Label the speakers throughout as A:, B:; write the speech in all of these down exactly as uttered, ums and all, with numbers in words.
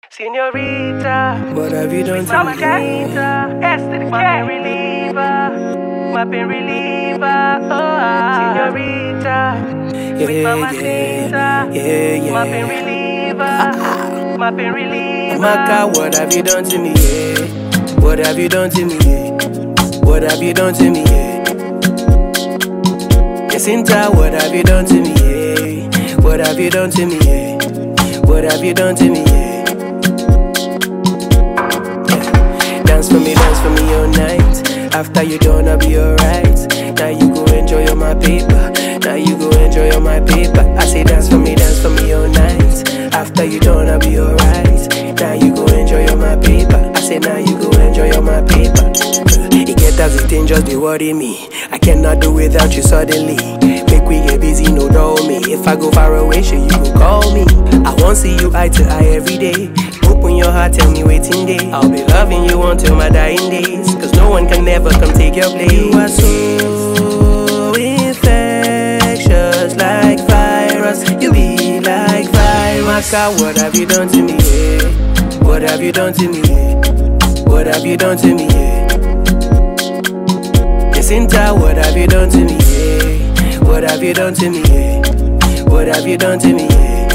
A: Senorita,
B: What have you done to
A: Mama
B: me?
A: Carita, S to the K. My pain reliever, my pain reliever, oh. Senorita, sweet mamacita,
B: yeah, yeah.
A: my pain reliever, my pain reliever.
B: Amaka, what have you done to me? Yeah? What have you done to me? Yeah? What have you done to me? Yeah? Jacinta, what have you done to me? Yeah? What have you done to me? Yeah? What have you done to me? Yeah? Yeah. Dance for me, dance for me all night. After you done, I'll be alright. Now you go enjoy all my paper. Now you go enjoy all my paper. I say dance for me, dance for me all night. After you done, I'll be alright. Now you go enjoy all my paper. I say now you go enjoy all my paper. It get as it ain't just be worry me. I cannot do without you suddenly. Make we get busy, no dull me. If I go far away, sure you go call me. I won't see you eye to eye every day. Open your heart, tell me waiting day. I'll be loving you until my dying days. Cause no one can never come take your place. You are so infectious, like virus. You be like virus. Maka, what have you done to me? Yeah? What have you done to me? Yeah? What have you done to me? Yeah? Jacinta, what have you done to me? Yeah? What have you done to me? Yeah? What have you done to me? Yeah?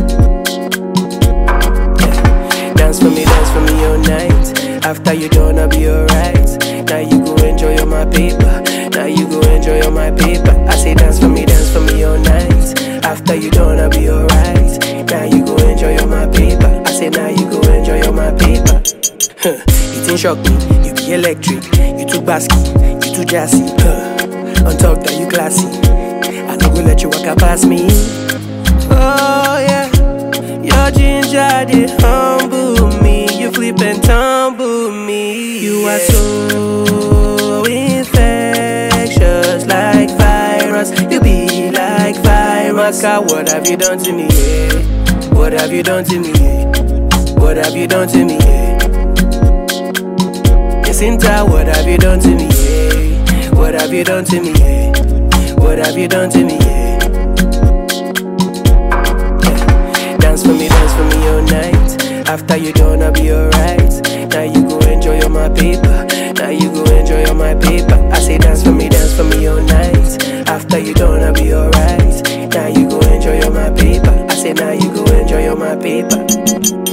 B: Yeah. Dance for me, dance for me all night. After you done, I'll be alright. Now you go enjoy all my paper. Now you go enjoy all my paper. I say dance for me, dance for me all night. After you done, I'll be alright. Now you go enjoy all my paper. I say now you go enjoy all my paper. Huh. It ain't shock me, you be electric. You too basky, you too jassy. Huh. On top that you classy. I don't go let you walk up past me. Oh yeah, your ginger they humble me. You flip and tumble me. You are so infectious, like virus. You be like virus. Maka, what have you done to me? Yeah? What have you done to me? Yeah? What have you done to me? Yeah? Jacinta, what have you done to me? Yeah? What have you done to me? Yeah? What have you done to me? Yeah? Yeah. Dance for me, dance for me all night. After you done, I'll be alright. Now you go enjoy all my paper. Now you go enjoy all my paper. I say dance for me, dance for me all night. After you done, I'll be alright. Now you go enjoy all my paper. I say now you go enjoy all my paper.